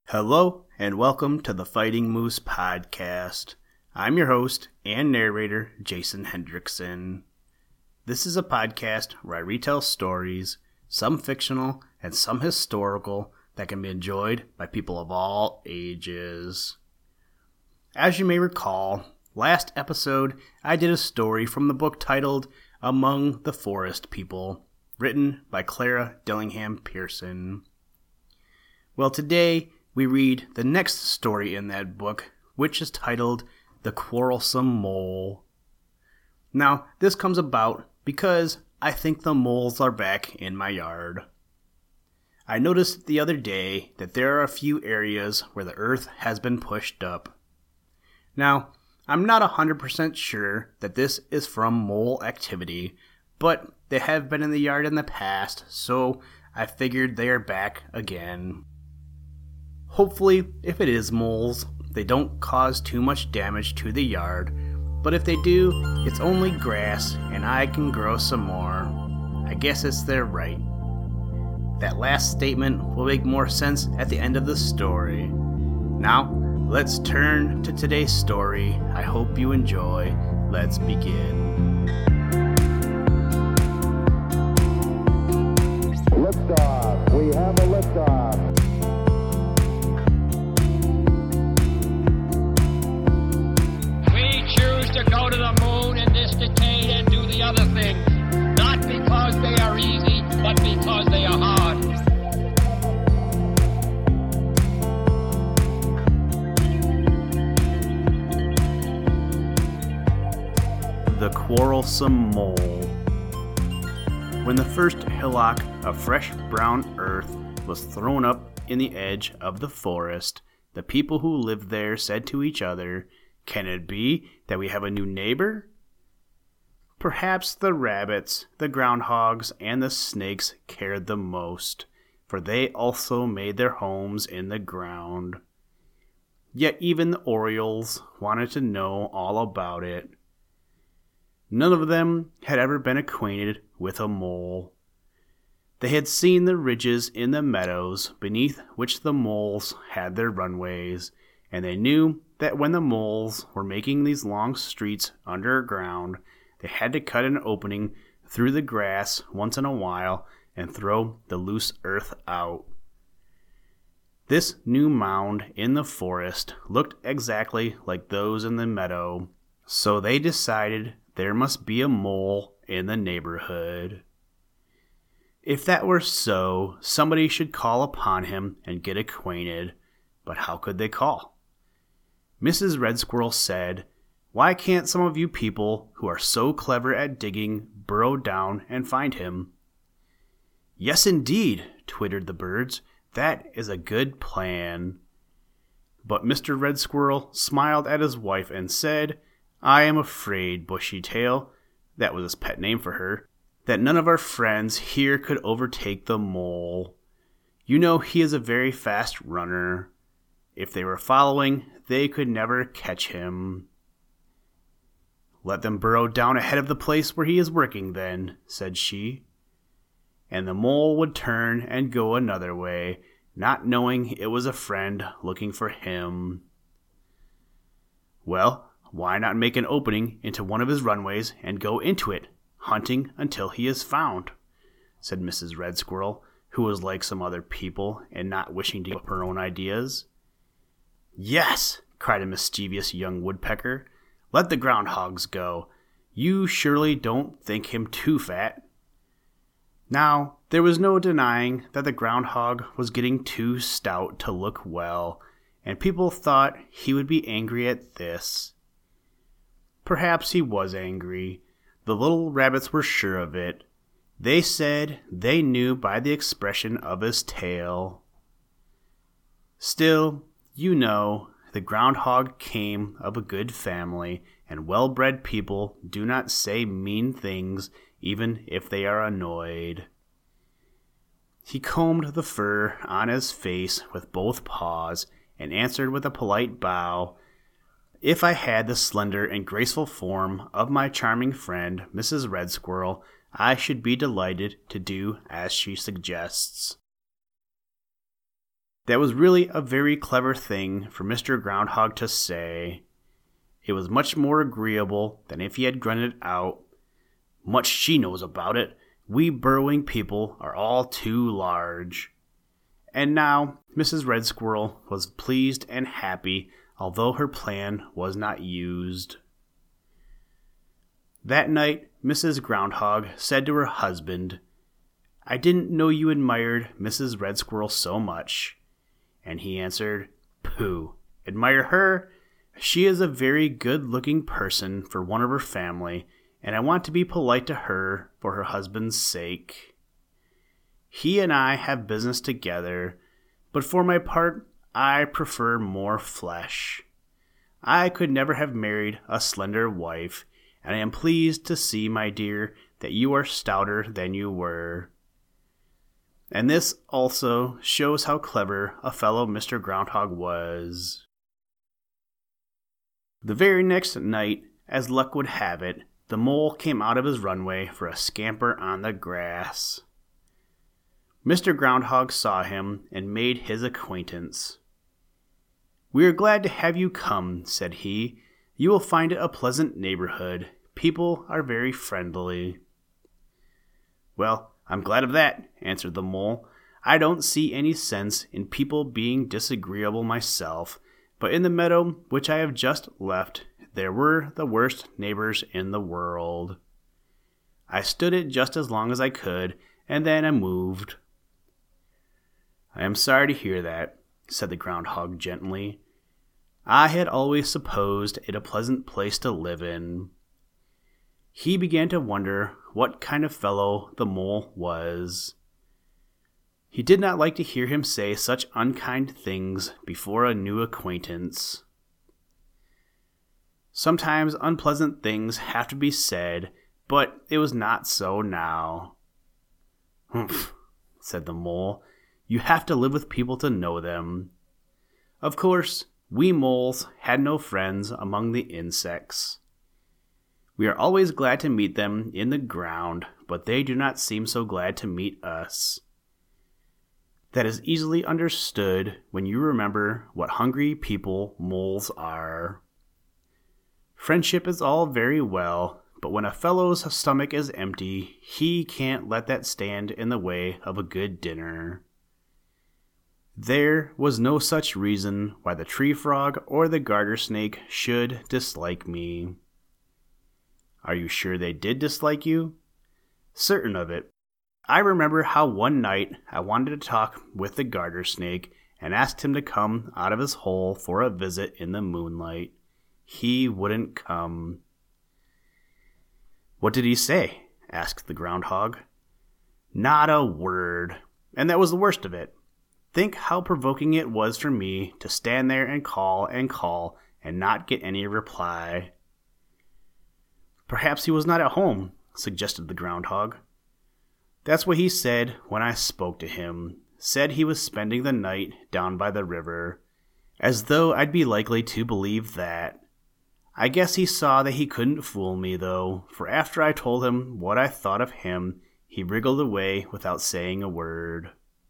Hello, and welcome to the Fighting Moose Podcast. I'm your host and narrator, Jason Hendrickson. This is a podcast where I retell stories, some fictional and some historical, that can be enjoyed by people of all ages. As you may recall, last episode I did a story from the book titled Among the Forest People, written by Clara Dillingham Pearson. Well, today we read the next story in that book, which is titled The Quarrelsome Mole. Now, this comes about because I think the moles are back in my yard. I noticed the other day that there are a few areas where the earth has been pushed up. Now, I'm not 100% sure that this is from mole activity, but they have been in the yard in the past, so I figured they are back again. Hopefully, if it is moles, they don't cause too much damage to the yard, but if they do, it's only grass and I can grow some more. I guess it's their right. That last statement will make more sense at the end of the story. Now, let's turn to today's story. I hope you enjoy. Let's begin. Liftoff. We have a liftoff. We choose to go to the moon in this decade and do the other things, not because they are easy, but because they are hard. The Quarrelsome Mole. When the first hillock of fresh brown earth was thrown up in the edge of the forest, the people who lived there said to each other, "Can it be that we have a new neighbor?" Perhaps the rabbits, the groundhogs, and the snakes cared the most, for they also made their homes in the ground. Yet even the orioles wanted to know all about it. None of them had ever been acquainted with a mole. They had seen the ridges in the meadows beneath which the moles had their runways, and they knew that when the moles were making these long streets underground, they had to cut an opening through the grass once in a while and throw the loose earth out. This new mound in the forest looked exactly like those in the meadow, so they decided there must be a mole in the neighborhood. If that were so, somebody should call upon him and get acquainted. But how could they call? Mrs. Red Squirrel said, "Why can't some of you people who are so clever at digging burrow down and find him?" "Yes, indeed," twittered the birds. "That is a good plan." But Mr. Red Squirrel smiled at his wife and said, "I am afraid, Bushytail," that was his pet name for her, "that none of our friends here could overtake the mole. You know he is a very fast runner. If they were following, they could never catch him." "Let them burrow down ahead of the place where he is working, then," said she. And the mole would turn and go another way, not knowing it was a friend looking for him. "Well, why not make an opening into one of his runways and go into it, hunting until he is found?" said Mrs. Red Squirrel, who was like some other people and not wishing to give up her own ideas. "Yes!" cried a mischievous young woodpecker. "Let the groundhogs go. You surely don't think him too fat." Now, there was no denying that the groundhog was getting too stout to look well, and people thought he would be angry at this. Perhaps he was angry. The little rabbits were sure of it. They said they knew by the expression of his tail. Still, you know, the groundhog came of a good family, and well-bred people do not say mean things even if they are annoyed. He combed the fur on his face with both paws and answered with a polite bow, "If I had the slender and graceful form of my charming friend, Mrs. Red Squirrel, I should be delighted to do as she suggests." That was really a very clever thing for Mr. Groundhog to say. It was much more agreeable than if he had grunted out, "Much she knows about it. We burrowing people are all too large." And now Mrs. Red Squirrel was pleased and happy, although her plan was not used. That night, Mrs. Groundhog said to her husband, "I didn't know you admired Mrs. Red Squirrel so much." And he answered, "Pooh, admire her? She is a very good-looking person for one of her family, and I want to be polite to her for her husband's sake. He and I have business together, but for my part, I prefer more flesh. I could never have married a slender wife, and I am pleased to see, my dear, that you are stouter than you were." And this also shows how clever a fellow Mr. Groundhog was. The very next night, as luck would have it, the mole came out of his runway for a scamper on the grass. Mr. Groundhog saw him and made his acquaintance. "We are glad to have you come," said he. "You will find it a pleasant neighborhood. People are very friendly." "Well, I'm glad of that," answered the mole. "I don't see any sense in people being disagreeable myself, but in the meadow which I have just left, there were the worst neighbors in the world. I stood it just as long as I could, and then I moved." "I am sorry to hear that," said the Groundhog gently. "I had always supposed it a pleasant place to live in." He began to wonder what kind of fellow the mole was. He did not like to hear him say such unkind things before a new acquaintance. Sometimes unpleasant things have to be said, but it was not so now. "Humph," said the mole. "You have to live with people to know them." Of course, we moles had no friends among the insects. We are always glad to meet them in the ground, but they do not seem so glad to meet us. That is easily understood when you remember what hungry people moles are. Friendship is all very well, but when a fellow's stomach is empty, he can't let that stand in the way of a good dinner. There was no such reason why the tree frog or the garter snake should dislike me. Are you sure they did dislike you? Certain of it. I remember how one night I wanted to talk with the garter snake and asked him to come out of his hole for a visit in the moonlight. He wouldn't come. "What did he say?" asked the Groundhog. "Not a word. And that was the worst of it. Think how provoking it was for me to stand there and call and not get any reply." "Perhaps he was not at home," suggested the Groundhog. "That's what he said when I spoke to him. Said he was spending the night down by the river. As though I'd be likely to believe that. I guess he saw that he couldn't fool me, though, for after I told him what I thought of him, he wriggled away without saying a word."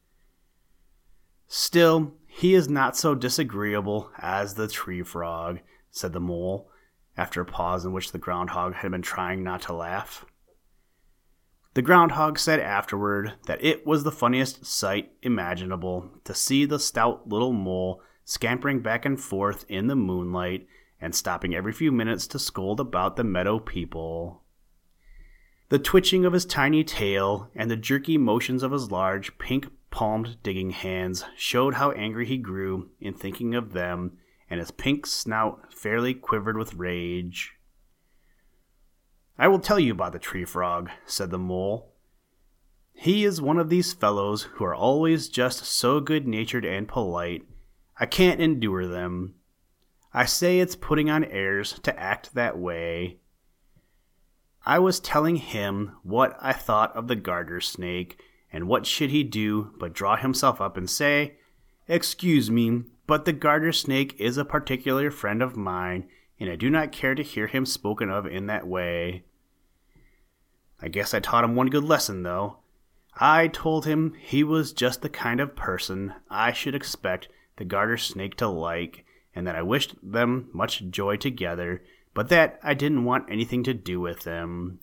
"Still, he is not so disagreeable as the tree frog," said the mole, after a pause in which the Groundhog had been trying not to laugh. The Groundhog said afterward that it was the funniest sight imaginable to see the stout little mole scampering back and forth in the moonlight and stopping every few minutes to scold about the meadow people. The twitching of his tiny tail and the jerky motions of his large, pink-palmed digging hands showed how angry he grew in thinking of them, and his pink snout fairly quivered with rage. "I will tell you about the tree frog," said the mole. "He is one of these fellows who are always just so good-natured and polite. I can't endure them. I say it's putting on airs to act that way. I was telling him what I thought of the garter snake, and what should he do but draw himself up and say, 'Excuse me, but the garter snake is a particular friend of mine, and I do not care to hear him spoken of in that way.' I guess I taught him one good lesson, though. I told him he was just the kind of person I should expect the garter snake to like, and that I wished them much joy together, but that I didn't want anything to do with them.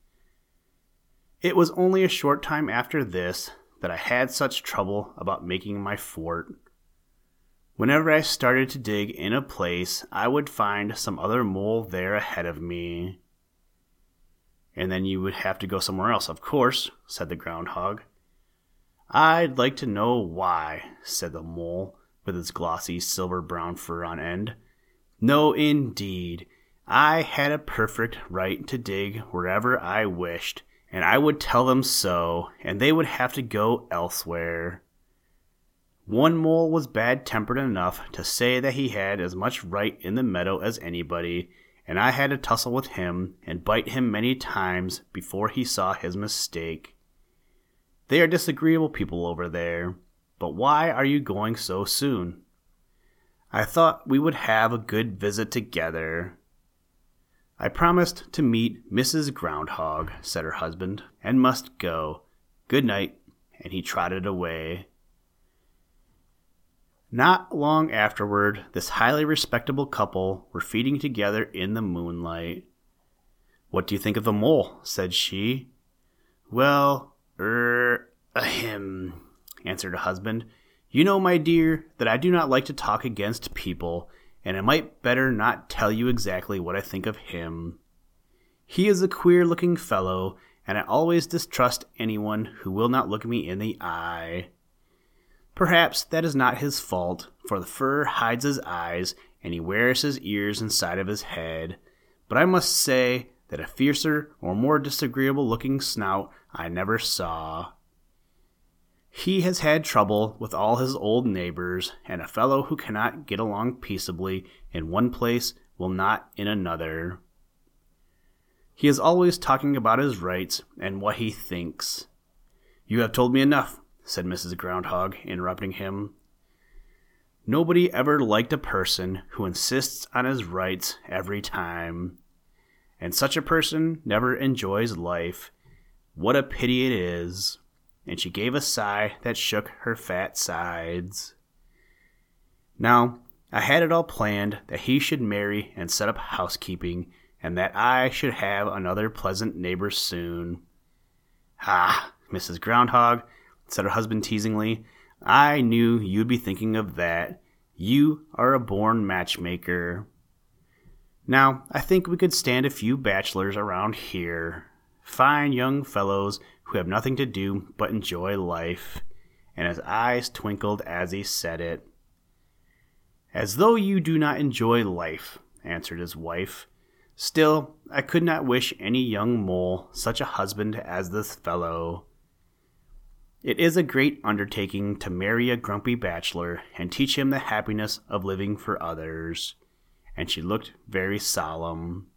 It was only a short time after this that I had such trouble about making my fort. Whenever I started to dig in a place, I would find some other mole there ahead of me. And then you would have to go somewhere else, of course, said the groundhog. I'd like to know why, said the mole, with his glossy silver-brown fur on end. No, indeed. I had a perfect right to dig wherever I wished, and I would tell them so, and they would have to go elsewhere. One mole was bad-tempered enough to say that he had as much right in the meadow as anybody, and I had to tussle with him and bite him many times before he saw his mistake. They are disagreeable people over there, but why are you going so soon? I thought we would have a good visit together. I promised to meet Mrs. Groundhog, said her husband, and must go. Good night, and he trotted away. Not long afterward, this highly respectable couple were feeding together in the moonlight. What do you think of the mole? Said she. Well, ahem, answered her husband. You know, my dear, that I do not like to talk against people, and I might better not tell you exactly what I think of him. He is a queer-looking fellow, and I always distrust anyone who will not look me in the eye. Perhaps that is not his fault, for the fur hides his eyes, and he wears his ears inside of his head. But I must say that a fiercer or more disagreeable-looking snout I never saw. He has had trouble with all his old neighbors, and a fellow who cannot get along peaceably in one place will not in another. He is always talking about his rights and what he thinks. You have told me enough, said Mrs. Groundhog, interrupting him. Nobody ever liked a person who insists on his rights every time. And such a person never enjoys life. What a pity it is. And she gave a sigh that shook her fat sides. Now, I had it all planned that he should marry and set up housekeeping, and that I should have another pleasant neighbor soon. Ah, Mrs. Groundhog, said her husband teasingly, I knew you'd be thinking of that. You are a born matchmaker. Now, I think we could stand a few bachelors around here. Fine young fellows who have nothing to do but enjoy life. And his eyes twinkled as he said it. As though you do not enjoy life, answered his wife. Still, I could not wish any young mole such a husband as this fellow. It is a great undertaking to marry a grumpy bachelor and teach him the happiness of living for others. And she looked very solemn.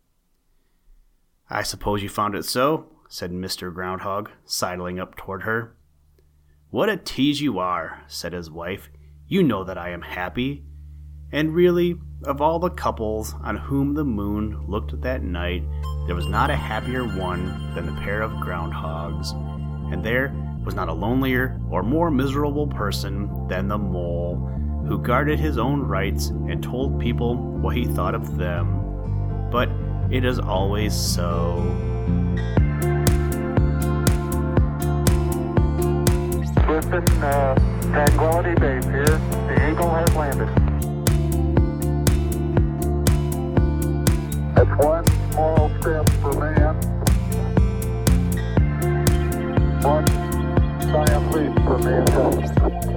I suppose you found it so, said Mr. Groundhog, sidling up toward her. What a tease you are, said his wife. You know that I am happy. And really, of all the couples on whom the moon looked that night, there was not a happier one than the pair of groundhogs. And there was not a lonelier or more miserable person than the mole, who guarded his own rights and told people what he thought of them. But it is always so. Listen, Tranquility Base here. The Eagle has landed. That's one small step for man, one giant leap for mankind.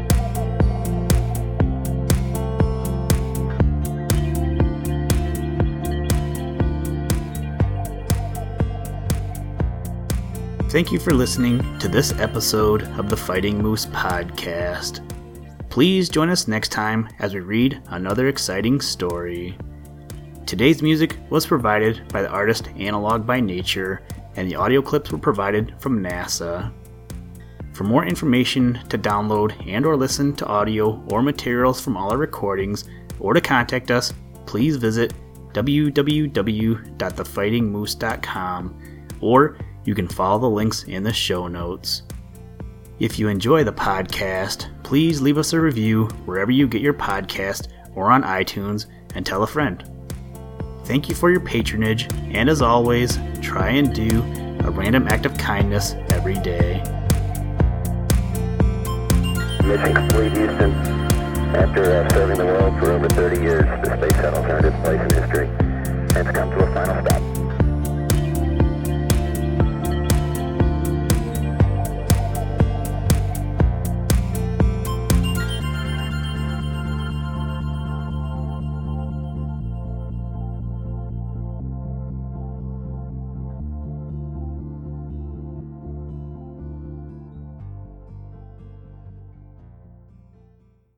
Thank you for listening to this episode of the Fighting Moose Podcast. Please join us next time as we read another exciting story. Today's music was provided by the artist Analog by Nature, and the audio clips were provided from NASA. For more information to download and or listen to audio or materials from all our recordings, or to contact us, please visit www.thefightingmoose.com, or you can follow the links in the show notes. If you enjoy the podcast, please leave us a review wherever you get your podcast or on iTunes and tell a friend. Thank you for your patronage, and as always, try and do a random act of kindness every day. Mission complete, Houston. After serving the world for over 30 years, the space shuttle turned its place in history and has come to a final stop.